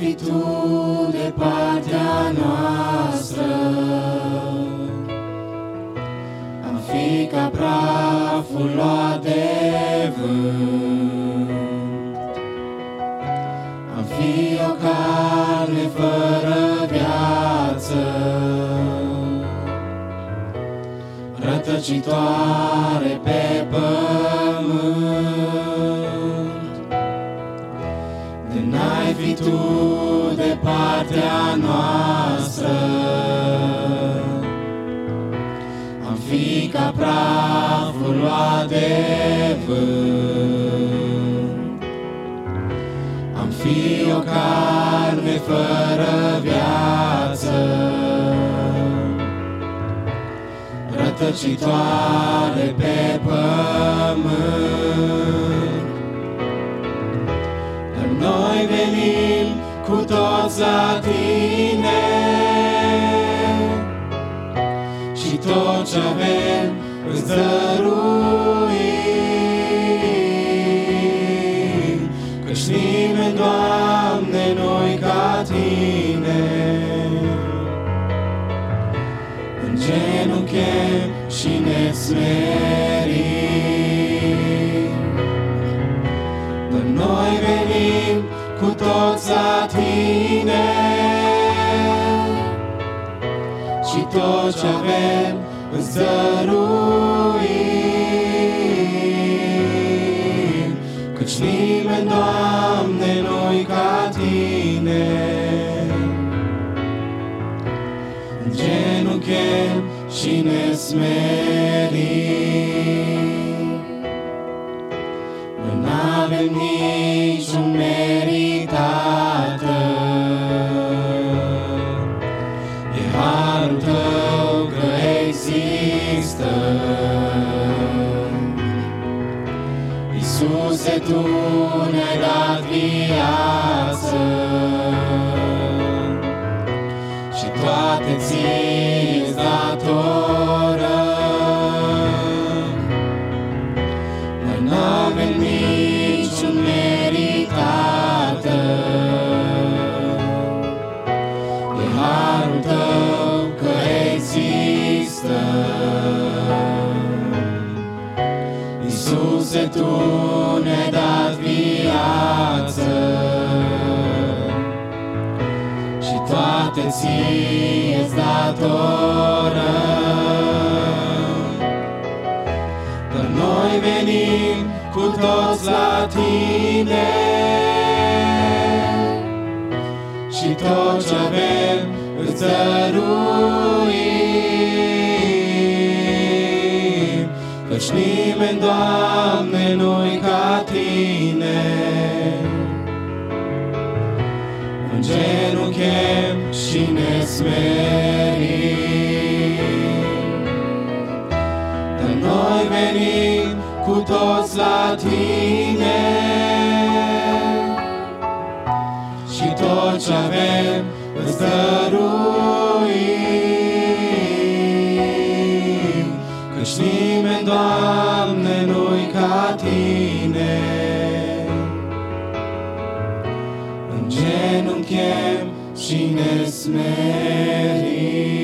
fi Tu de partea noastră, am fi ca praful luat de vânt, am fi o carne fără viață, rătăcitoare pe pământ. De n-ai fi Tu de partea noastră, am fi ca praful luat de vânt, am fi o carne fără viață, rătăcitoare pe pământ. Dar noi venim cu toți la Tine și tot ce avem îți dăruim, căci nimeni, Doamne, noi ca Tine. Îngenunchem și ne smerim, dar noi venim cu toți la Tine și tot ce avem îți dăruim, căci nimeni, Doamne, noi ca Tine. Îngenunchem și ne smerim. Noi n-avem niciun merit, Tată, e harul Tău că există. Iisuse, Tu ne-ai dat viață și toate Ție-ți datorăm. Noi n-avem niciun merit, Tată, e harul Tău că există. Iisuse, Tu ne-ai dat viață și toate Ție-ți datorăm. Dar noi venim cu toți la Tine și tot ce avem îți dăruim, căci nimeni, Doamne, noi ca Tine. Îngenunchem și ne smerim, dar noi venim cu toți la Tine și tot ce avem îți dăruim, căci nimeni, Doamne, noi ca Tine. Îngenunchem și ne smerim.